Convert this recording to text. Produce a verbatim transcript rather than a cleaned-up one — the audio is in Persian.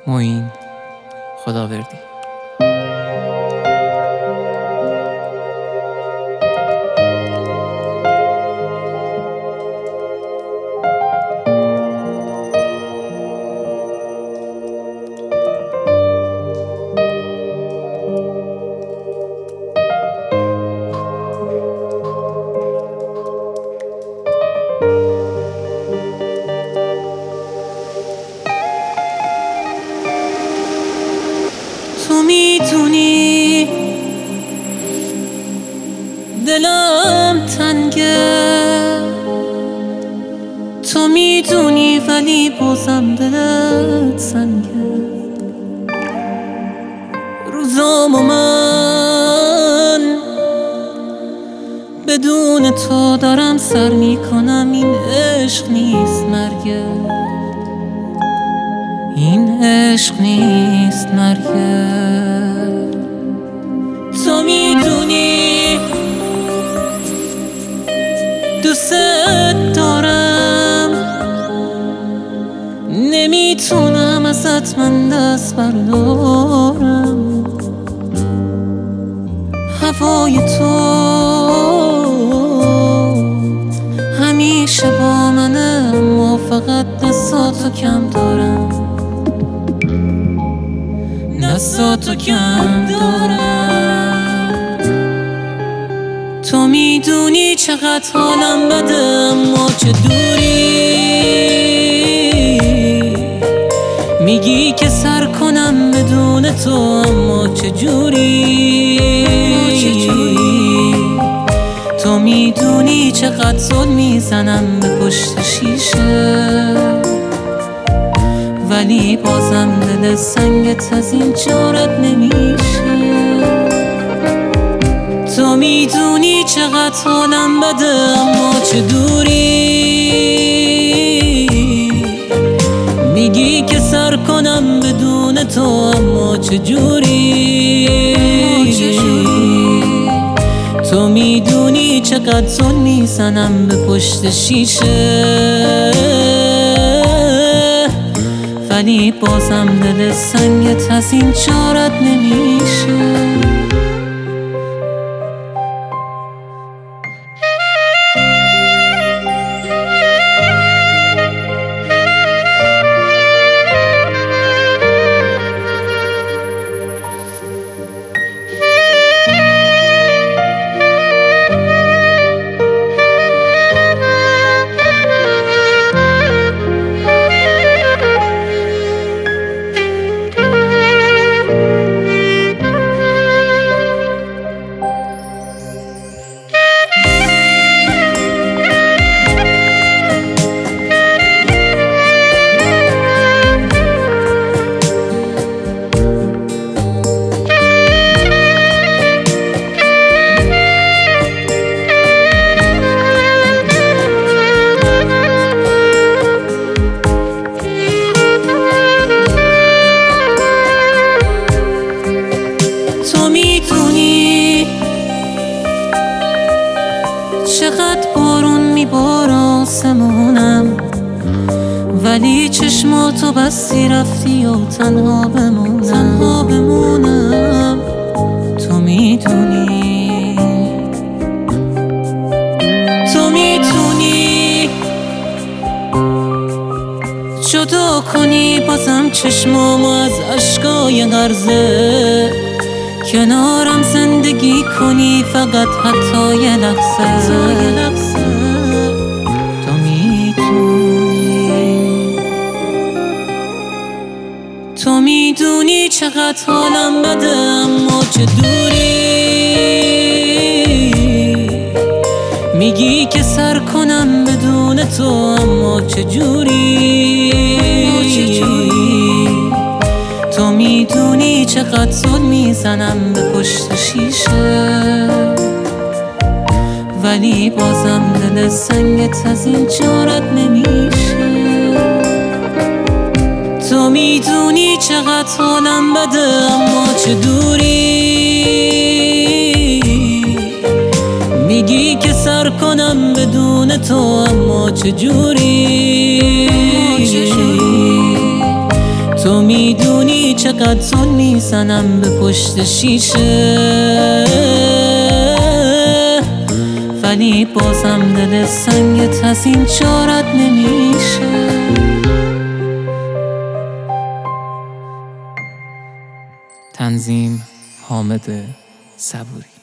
معین خداوردی. تو میدونی دلم تنگه، تو میدونی ولی بازم دلت سنگه. روزامو من بدون تو دارم سر میکنم، این عشق نیست مرگه، این عشق نیست مرگه. تو میدونی دوست دارم، نمیتونم ازت من دست بردارم. هوای تو همیشه با منه، اما فقط دستاتو کم دارم، دستاتو کم دارم. تو میدونی چقدر حالم بده، اما چه دوری. میگی که سر کنم بدون تو، اما چه جوری. تو میدونی چقدر زل میزنم به پشت شیشه، ولی بازم دل سنگت از این جارت نمیشه. تو میدونی چقدر حالم بده، اما چه دوری. میگی که سر کنم بدون تو، اما چه جوری. تو میدونی چقدر زل میزنم به پشت شیشه، ولی بازم دل سنگت از این جارت نمیشه. چقدر بارون میباره آسمونم، ولی چشماتو بستی رفتی و تنها بمونم، تنها بمونم. تو میدونی، تو میتونی جدا کنی بازم چشمامو از اشکای غرزه، کنارم زندگی کنی فقط حتی یه لحظه. تو میدونی، تو میدونی چقدر حالم بده، اما چه دوری. میگی که سر کنم بدون تو، اما چه جوری. تو میدونی چقدر زل میزنم به پشت شیشه، ولی بازم دل سنگت از این جارت نمیشه. تو میدونی چقدر حالم بده، اما چه دوری. میگی که سر کنم بدون تو، اما چه جوری. تو میدونی چقدر زل میزنم به پشت شیشه، ولی بازم دل سنگت از این چارت نمیشه. تنظیم حامد صبوری.